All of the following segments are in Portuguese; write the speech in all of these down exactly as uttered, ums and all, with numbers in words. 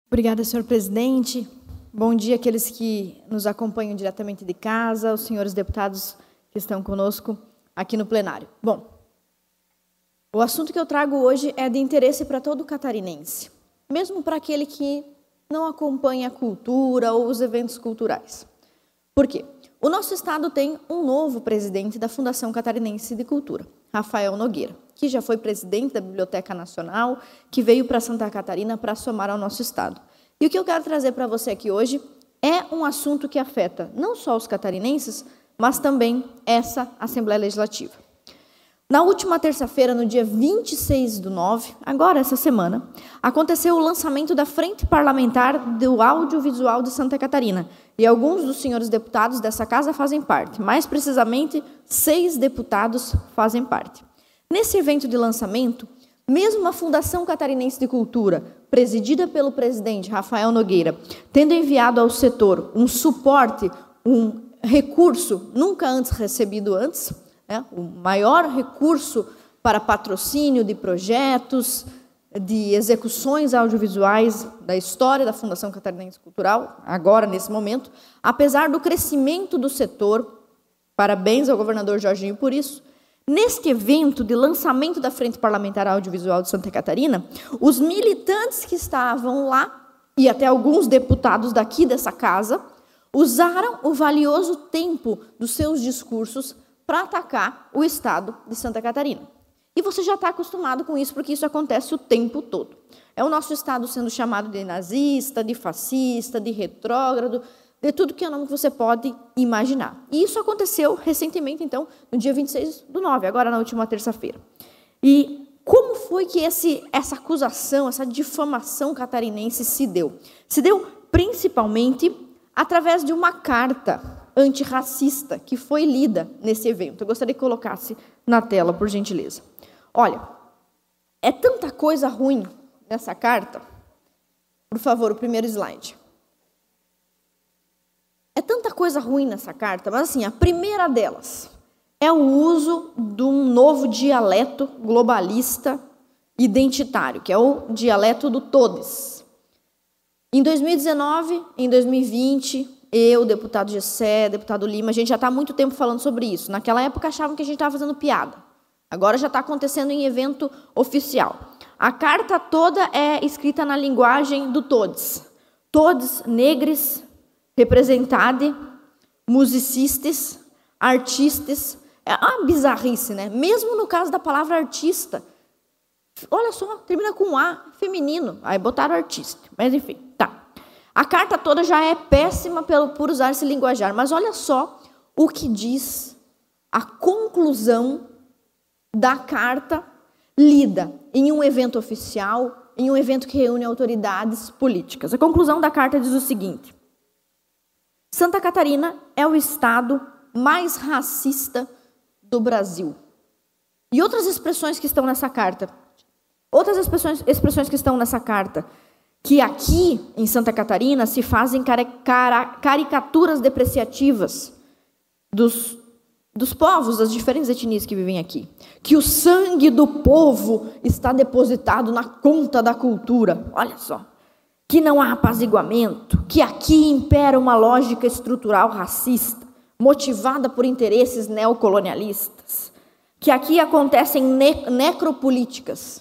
Obrigada, senhor presidente. Bom dia àqueles que nos acompanham diretamente de casa, os senhores deputados que estão conosco aqui no plenário. Bom, o assunto que eu trago hoje é de interesse para todo catarinense, mesmo para aquele que não acompanha a cultura ou os eventos culturais. Por quê? O nosso estado tem um novo presidente da Fundação Catarinense de Cultura, Rafael Nogueira, que já foi presidente da Biblioteca Nacional, que veio para Santa Catarina para somar ao nosso estado. E o que eu quero trazer para você aqui hoje é um assunto que afeta não só os catarinenses, mas também essa Assembleia Legislativa. Na última terça-feira, no dia vinte e seis do nove, agora essa semana, aconteceu o lançamento da Frente Parlamentar do Audiovisual de Santa Catarina. E alguns dos senhores deputados dessa casa fazem parte. Mais precisamente, seis deputados fazem parte. Nesse evento de lançamento, mesmo a Fundação Catarinense de Cultura, presidida pelo presidente Rafael Nogueira, tendo enviado ao setor um suporte, um recurso nunca antes recebido antes, né, o maior recurso para patrocínio de projetos, de execuções audiovisuais da história da Fundação Catarinense Cultural, agora, nesse momento, apesar do crescimento do setor, parabéns ao governador Jorginho por isso. Neste evento de lançamento da Frente Parlamentar Audiovisual de Santa Catarina, os militantes que estavam lá, e até alguns deputados daqui dessa casa, usaram o valioso tempo dos seus discursos para atacar o estado de Santa Catarina. E você já está acostumado com isso, porque isso acontece o tempo todo. É o nosso estado sendo chamado de nazista, de fascista, de retrógrado, de tudo que é o nome que você pode imaginar. E isso aconteceu recentemente, então, no dia vinte e seis do nove, agora na última terça-feira. E como foi que esse, essa acusação, essa difamação catarinense se deu? Se deu principalmente através de uma carta antirracista que foi lida nesse evento. Eu gostaria que colocasse na tela, por gentileza. Olha, é tanta coisa ruim nessa carta. Por favor, o primeiro slide. É tanta coisa ruim nessa carta, mas assim, a primeira delas é o uso de um novo dialeto globalista identitário, que é o dialeto do todes. Em dois mil e dezenove, em dois mil e vinte, eu, deputado Gessé, deputado Lima, a gente já está há muito tempo falando sobre isso. Naquela época achavam que a gente estava fazendo piada. Agora já está acontecendo em evento oficial. A carta toda é escrita na linguagem do todes. Todes negres, representade, musicistas, artistas. É uma bizarrice, né? Mesmo no caso da palavra artista. Olha só, termina com A, feminino. Aí botaram artista. Mas enfim, tá. A carta toda já é péssima pelo, por usar esse linguajar. Mas olha só o que diz a conclusão da carta lida em um evento oficial, em um evento que reúne autoridades políticas. A conclusão da carta diz o seguinte: Santa Catarina é o estado mais racista do Brasil. E outras expressões que estão nessa carta, outras expressões, expressões que estão nessa carta, que aqui em Santa Catarina se fazem caricaturas depreciativas dos, dos povos, das diferentes etnias que vivem aqui. Que o sangue do povo está depositado na conta da cultura. Olha só. Que não há apaziguamento, que aqui impera uma lógica estrutural racista, motivada por interesses neocolonialistas, que aqui acontecem ne- necropolíticas,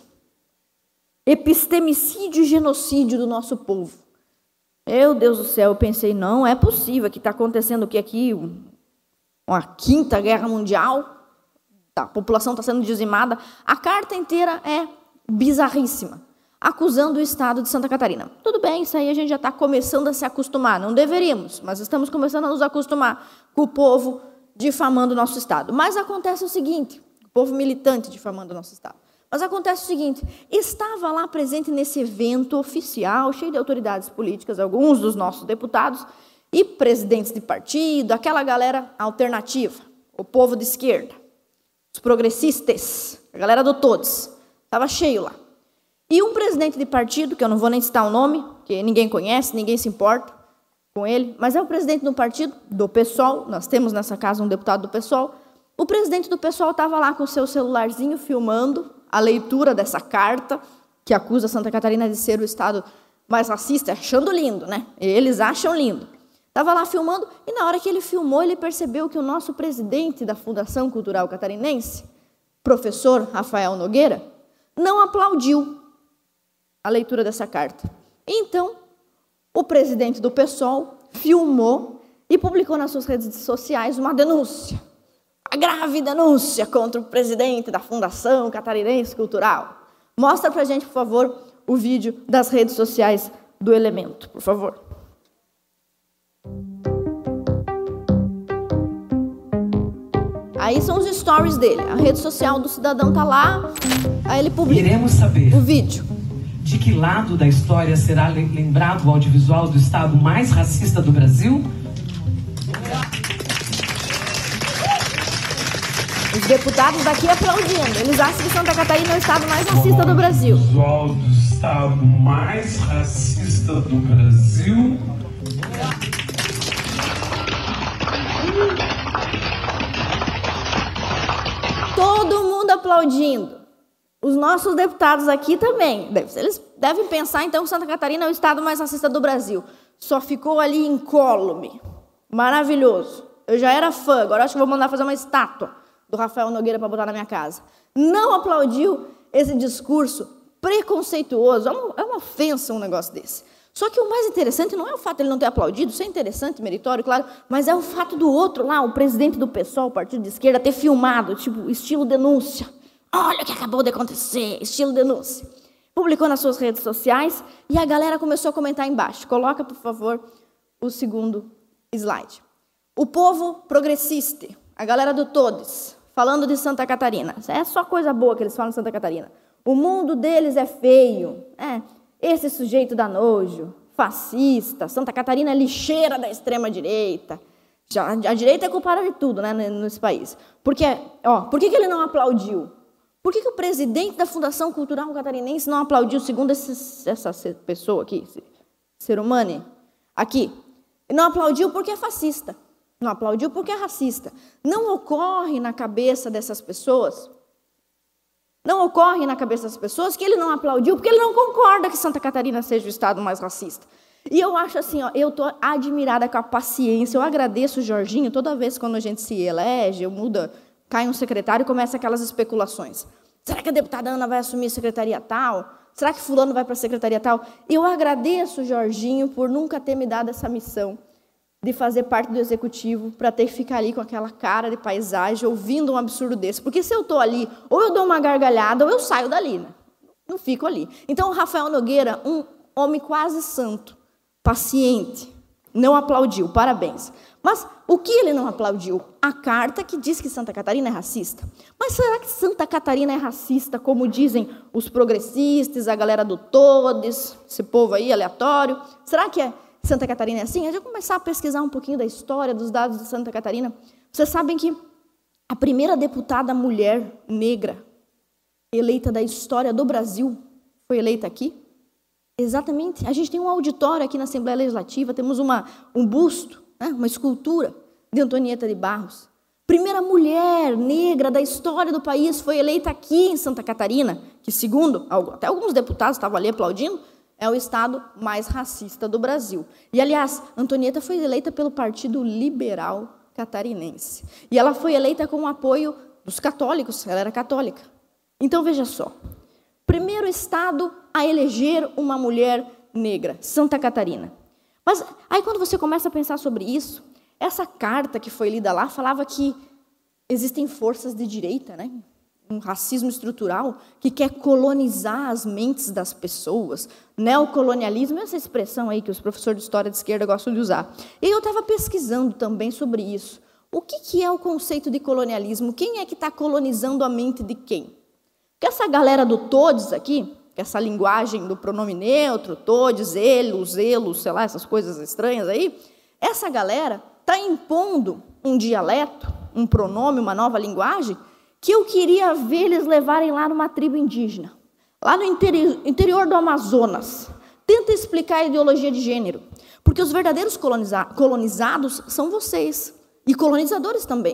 epistemicídio e genocídio do nosso povo. Meu Deus do céu, eu pensei, não é possível que está acontecendo o que aqui, uma quinta guerra mundial, a população está sendo dizimada. A carta inteira é bizarríssima, acusando o estado de Santa Catarina. Tudo bem, isso aí a gente já está começando a se acostumar. Não deveríamos, mas estamos começando a nos acostumar com o povo difamando o nosso estado. Mas acontece o seguinte, o povo militante difamando o nosso estado. Mas acontece o seguinte, estava lá presente nesse evento oficial, cheio de autoridades políticas, alguns dos nossos deputados, e presidentes de partido, aquela galera alternativa, o povo de esquerda, os progressistas, a galera do todos. Estava cheio lá. E um presidente de partido, que eu não vou nem citar o nome, que ninguém conhece, ninguém se importa com ele, mas é o presidente do partido, do PSOL, nós temos nessa casa um deputado do PSOL, o presidente do PSOL estava lá com o seu celularzinho filmando a leitura dessa carta, que acusa Santa Catarina de ser o estado mais racista, achando lindo, né? Eles acham lindo. Estava lá filmando, e na hora que ele filmou, ele percebeu que o nosso presidente da Fundação Cultural Catarinense, professor Rafael Nogueira, não aplaudiu a leitura dessa carta. Então, o presidente do PSOL filmou e publicou nas suas redes sociais uma denúncia, uma grave denúncia contra o presidente da Fundação Catarinense Cultural. Mostra pra gente, por favor, o vídeo das redes sociais do Elemento, por favor. Aí são os stories dele. A rede social do cidadão tá lá, aí ele publica. Queremos saber o vídeo. De que lado da história será lembrado o audiovisual do estado mais racista do Brasil? Os deputados daqui aplaudindo. Eles acham que Santa Catarina é o estado mais racista do Brasil. O audiovisual do estado mais racista do Brasil. Todo mundo aplaudindo. Os nossos deputados aqui também. Eles devem pensar, então, que Santa Catarina é o estado mais racista do Brasil. Só ficou ali incólume. Maravilhoso. Eu já era fã, agora acho que vou mandar fazer uma estátua do Rafael Nogueira para botar na minha casa. Não aplaudiu esse discurso preconceituoso. É uma, é uma ofensa um negócio desse. Só que o mais interessante não é o fato de ele não ter aplaudido, isso é interessante, meritório, claro, mas é o fato do outro lá, o presidente do PSOL, o partido de esquerda, ter filmado, tipo, estilo denúncia. Olha o que acabou de acontecer, estilo denúncia. Publicou nas suas redes sociais e a galera começou a comentar embaixo. Coloca, por favor, o segundo slide. O povo progressista, a galera do Todes, falando de Santa Catarina. É só coisa boa que eles falam de Santa Catarina. O mundo deles é feio, é... Esse sujeito dá nojo, fascista, Santa Catarina é lixeira da extrema-direita. Já, a direita é culpada de tudo, né, nesse país. Porque, ó, por que, que ele não aplaudiu? Por que, que o presidente da Fundação Cultural Catarinense não aplaudiu, segundo esse, essa pessoa aqui, esse ser humano aqui? Ele não aplaudiu porque é fascista. Não aplaudiu porque é racista. Não ocorre na cabeça dessas pessoas... Não ocorre na cabeça das pessoas que ele não aplaudiu porque ele não concorda que Santa Catarina seja o estado mais racista. E eu acho assim, ó, eu estou admirada com a paciência, eu agradeço o Jorginho, toda vez quando a gente se elege, muda, cai um secretário e começa aquelas especulações. Será que a deputada Ana vai assumir a secretaria tal? Será que fulano vai para a secretaria tal? Eu agradeço o Jorginho por nunca ter me dado essa missão de fazer parte do executivo, para ter que ficar ali com aquela cara de paisagem, ouvindo um absurdo desse. Porque se eu estou ali, ou eu dou uma gargalhada, ou eu saio dali, né? Não fico ali. Então, o Rafael Nogueira, um homem quase santo, paciente, não aplaudiu, parabéns. Mas o que ele não aplaudiu? A carta que diz que Santa Catarina é racista. Mas será que Santa Catarina é racista, como dizem os progressistas, a galera do Todes, esse povo aí aleatório? Será que é Santa Catarina é assim? A gente vai começar a pesquisar um pouquinho da história, dos dados de Santa Catarina. Vocês sabem que a primeira deputada mulher negra eleita da história do Brasil foi eleita aqui? Exatamente. A gente tem um auditório aqui na Assembleia Legislativa, temos uma, um busto, né, uma escultura de Antonieta de Barros. Primeira mulher negra da história do país foi eleita aqui em Santa Catarina, que segundo, até alguns deputados estavam ali aplaudindo, é o estado mais racista do Brasil. E, aliás, Antonieta foi eleita pelo Partido Liberal Catarinense. E ela foi eleita com o apoio dos católicos, ela era católica. Então, veja só. Primeiro estado a eleger uma mulher negra, Santa Catarina. Mas aí, quando você começa a pensar sobre isso, essa carta que foi lida lá falava que existem forças de direita, né? Um racismo estrutural que quer colonizar as mentes das pessoas, neocolonialismo, essa expressão aí que os professores de história de esquerda gostam de usar. E eu estava pesquisando também sobre isso. O que, que é o conceito de colonialismo? Quem é que está colonizando a mente de quem? Porque essa galera do todes aqui, essa linguagem do pronome neutro, todes, ele, os elos, sei lá, essas coisas estranhas aí, essa galera está impondo um dialeto, um pronome, uma nova linguagem, que eu queria ver eles levarem lá numa tribo indígena, lá no interi- interior do Amazonas. Tenta explicar a ideologia de gênero, porque os verdadeiros coloniza- colonizados são vocês, e colonizadores também.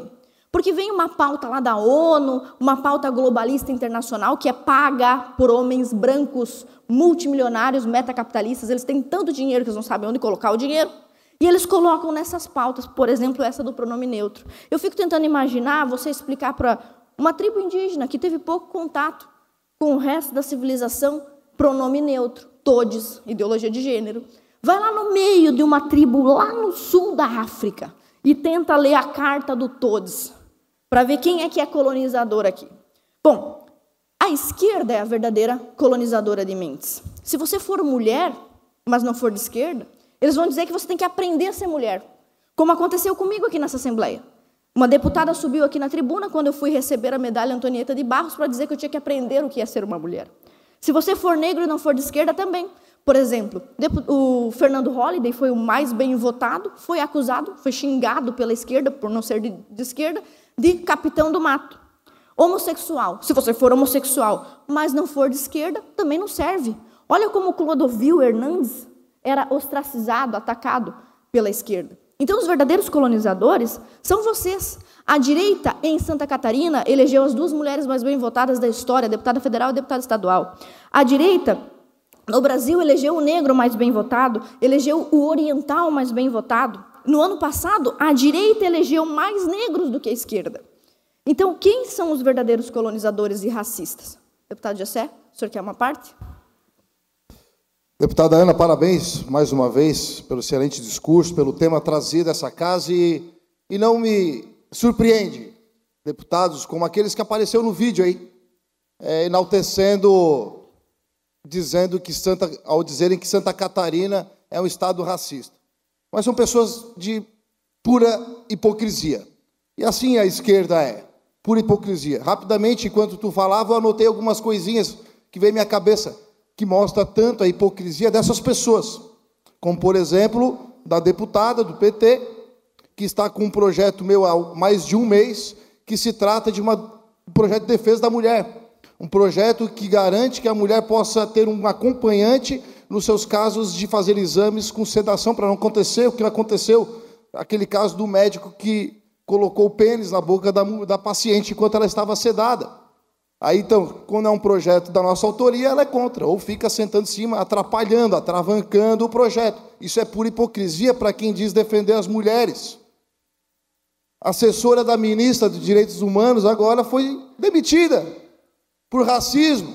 Porque vem uma pauta lá da ONU, uma pauta globalista internacional que é paga por homens brancos, multimilionários, metacapitalistas. Eles têm tanto dinheiro que eles não sabem onde colocar o dinheiro. E eles colocam nessas pautas, por exemplo, essa do pronome neutro. Eu fico tentando imaginar você explicar para uma tribo indígena que teve pouco contato com o resto da civilização, pronome neutro, todes, ideologia de gênero. Vai lá no meio de uma tribo lá no sul da África e tenta ler a carta do todes, para ver quem é que é colonizador aqui. Bom, a esquerda é a verdadeira colonizadora de mentes. Se você for mulher, mas não for de esquerda, eles vão dizer que você tem que aprender a ser mulher, como aconteceu comigo aqui nessa Assembleia. Uma deputada subiu aqui na tribuna quando eu fui receber a medalha Antonieta de Barros para dizer que eu tinha que aprender o que é ser uma mulher. Se você for negro e não for de esquerda, também. Por exemplo, o Fernando Holliday foi o mais bem votado, foi acusado, foi xingado pela esquerda, por não ser de, de esquerda, de capitão do mato. Homossexual, se você for homossexual, mas não for de esquerda, também não serve. Olha como o Clodovil Hernandes era ostracizado, atacado pela esquerda. Então, os verdadeiros colonizadores são vocês. A direita, em Santa Catarina, elegeu as duas mulheres mais bem votadas da história, a deputada federal e a deputada estadual. A direita, no Brasil, elegeu o negro mais bem votado, elegeu o oriental mais bem votado. No ano passado, a direita elegeu mais negros do que a esquerda. Então, quem são os verdadeiros colonizadores e racistas? Deputado Jessé, o senhor quer uma parte? Deputada Ana, parabéns mais uma vez pelo excelente discurso, pelo tema trazido a essa casa e, e não me surpreende, deputados, como aqueles que apareceram no vídeo aí, é, enaltecendo, dizendo que Santa, ao dizerem que Santa Catarina é um estado racista. Mas são pessoas de pura hipocrisia. E assim a esquerda é, pura hipocrisia. Rapidamente, enquanto tu falava, eu anotei algumas coisinhas que veio à minha cabeça, que mostra tanto a hipocrisia dessas pessoas, como, por exemplo, da deputada do P T, que está com um projeto meu há mais de um mês, que se trata de uma, um projeto de defesa da mulher, um projeto que garante que a mulher possa ter um acompanhante nos seus casos de fazer exames com sedação, para não acontecer o que aconteceu, aquele caso do médico que colocou o pênis na boca da, da paciente enquanto ela estava sedada. Aí, então, quando é um projeto da nossa autoria, ela é contra, ou fica sentando em cima, atrapalhando, atravancando o projeto. Isso é pura hipocrisia para quem diz defender as mulheres. A assessora da ministra de Direitos Humanos agora foi demitida por racismo.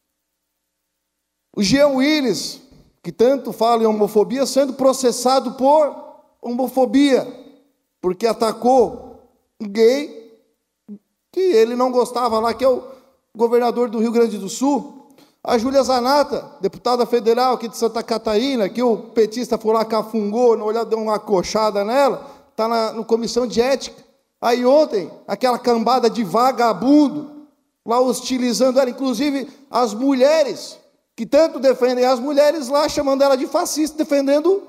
O Jean Willis, que tanto fala em homofobia, sendo processado por homofobia, porque atacou um gay que ele não gostava lá, que é o governador do Rio Grande do Sul. A Júlia Zanata, deputada federal aqui de Santa Catarina, que o petista foi lá, cafungou, na olhada, deu uma coxada nela, está na no comissão de ética. Aí ontem, aquela cambada de vagabundo, lá hostilizando ela, inclusive as mulheres, que tanto defendem as mulheres lá, chamando ela de fascista, defendendo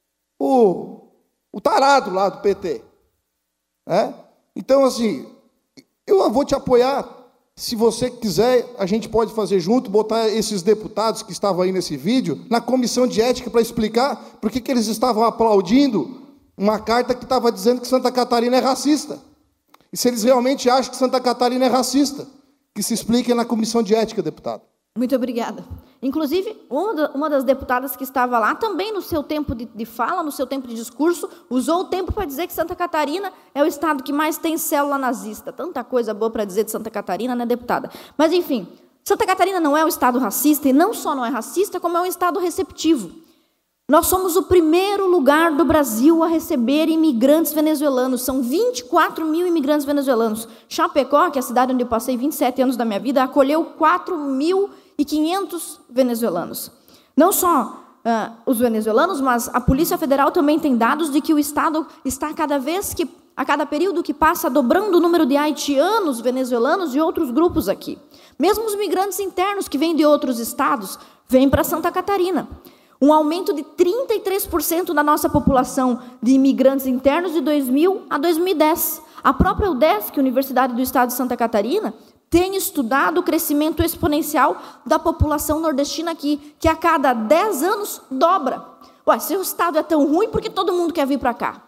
o, o tarado lá do P T. É? Então, assim, eu vou te apoiar. Se você quiser, a gente pode fazer junto, botar esses deputados que estavam aí nesse vídeo na comissão de ética para explicar por que que eles estavam aplaudindo uma carta que estava dizendo que Santa Catarina é racista. E se eles realmente acham que Santa Catarina é racista, que se expliquem na comissão de ética, deputado. Muito obrigada. Inclusive, uma das deputadas que estava lá, também no seu tempo de, de fala, no seu tempo de discurso, usou o tempo para dizer que Santa Catarina é o estado que mais tem célula nazista. Tanta coisa boa para dizer de Santa Catarina, né, deputada? Mas, enfim, Santa Catarina não é um estado racista, e não só não é racista, como é um estado receptivo. Nós somos o primeiro lugar do Brasil a receber imigrantes venezuelanos. São vinte e quatro mil imigrantes venezuelanos. Chapecó, que é a cidade onde eu passei vinte e sete anos da minha vida, acolheu quatro mil e quinhentos venezuelanos. Não só uh, os venezuelanos, mas a Polícia Federal também tem dados de que o Estado está cada vez que, a cada período que passa, dobrando o número de haitianos, venezuelanos e outros grupos aqui. Mesmo os migrantes internos que vêm de outros estados, vêm para Santa Catarina. Um aumento de trinta e três por cento da nossa população de imigrantes internos de dois mil a dois mil e dez. A própria UDESC, Universidade do Estado de Santa Catarina, tem estudado o crescimento exponencial da população nordestina aqui, que a cada dez anos dobra. Ué, se o estado é tão ruim, por que todo mundo quer vir para cá?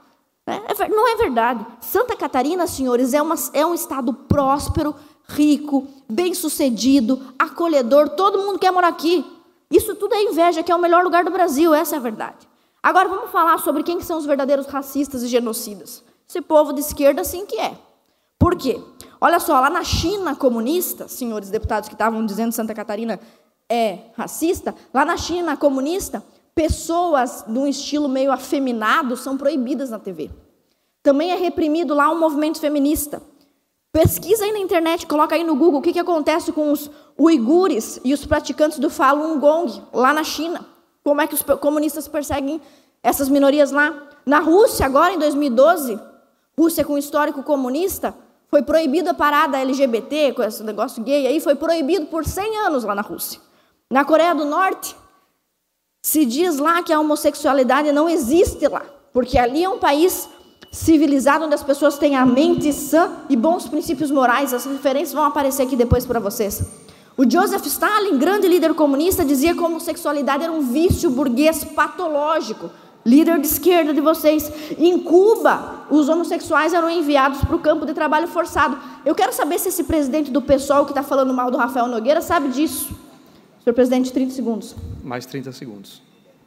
É, não é verdade. Santa Catarina, senhores, é, uma, é um estado próspero, rico, bem-sucedido, acolhedor. Todo mundo quer morar aqui. Isso tudo é inveja, que é o melhor lugar do Brasil. Essa é a verdade. Agora, vamos falar sobre quem são os verdadeiros racistas e genocidas. Esse povo de esquerda, sim que é. Por quê? Olha só, lá na China comunista, senhores deputados que estavam dizendo que Santa Catarina é racista, lá na China comunista, pessoas de um estilo meio afeminado são proibidas na T V. Também é reprimido lá um movimento feminista. Pesquisa aí na internet, coloca aí no Google o que, que acontece com os uigures e os praticantes do Falun Gong lá na China. Como é que os comunistas perseguem essas minorias lá. Na Rússia, agora em dois mil e doze, Rússia com histórico comunista, foi proibida a parada L G B T, com esse negócio gay aí, foi proibido por cem anos lá na Rússia. Na Coreia do Norte, se diz lá que a homossexualidade não existe lá, porque ali é um país civilizado, onde as pessoas têm a mente sã e bons princípios morais. As referências vão aparecer aqui depois para vocês. O Joseph Stalin, grande líder comunista, dizia que a homossexualidade era um vício burguês patológico. Líder de esquerda de vocês. Em Cuba, os homossexuais eram enviados para o campo de trabalho forçado. Eu quero saber se esse presidente do PSOL que está falando mal do Rafael Nogueira sabe disso. Senhor presidente, trinta segundos. Mais trinta segundos.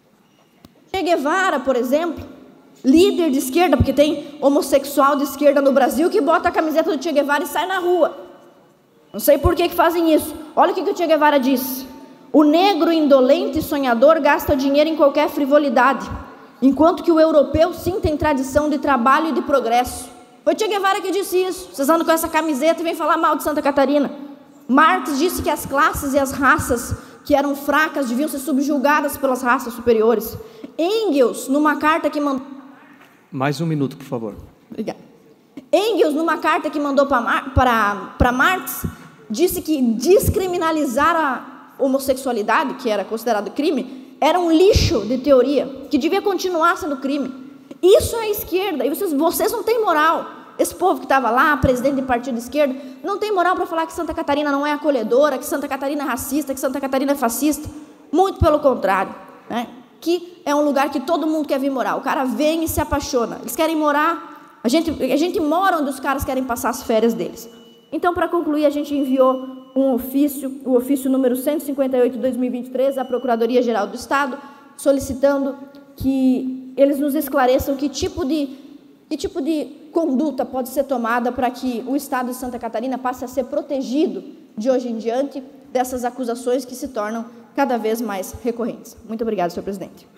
Che Guevara, por exemplo, líder de esquerda, porque tem homossexual de esquerda no Brasil que bota a camiseta do Che Guevara e sai na rua. Não sei por que que fazem isso. Olha o que que o Che Guevara disse. O negro indolente e sonhador gasta dinheiro em qualquer frivolidade, enquanto que o europeu sim tem tradição de trabalho e de progresso. Foi Che Guevara que disse isso. Vocês andam com essa camiseta e vêm falar mal de Santa Catarina. Marx disse que as classes e as raças que eram fracas deviam ser subjugadas pelas raças superiores. Engels, numa carta que mandou... Mais um minuto, por favor. Obrigada. Engels, numa carta que mandou para Marx, disse que descriminalizar a homossexualidade, que era considerado crime, era um lixo de teoria, que devia continuar sendo crime. Isso é a esquerda, e vocês, vocês não têm moral. Esse povo que estava lá, presidente de partido de esquerda, não tem moral para falar que Santa Catarina não é acolhedora, que Santa Catarina é racista, que Santa Catarina é fascista. Muito pelo contrário, né? Que é um lugar que todo mundo quer vir morar. O cara vem e se apaixona. Eles querem morar, a gente, a gente mora onde os caras querem passar as férias deles. Então, para concluir, a gente enviou um ofício, o ofício número cento e cinquenta e oito de dois mil e vinte e três, à Procuradoria-Geral do Estado, solicitando que eles nos esclareçam que tipo de, que tipo de conduta pode ser tomada para que o Estado de Santa Catarina passe a ser protegido de hoje em diante dessas acusações que se tornam cada vez mais recorrentes. Muito obrigada, senhor presidente.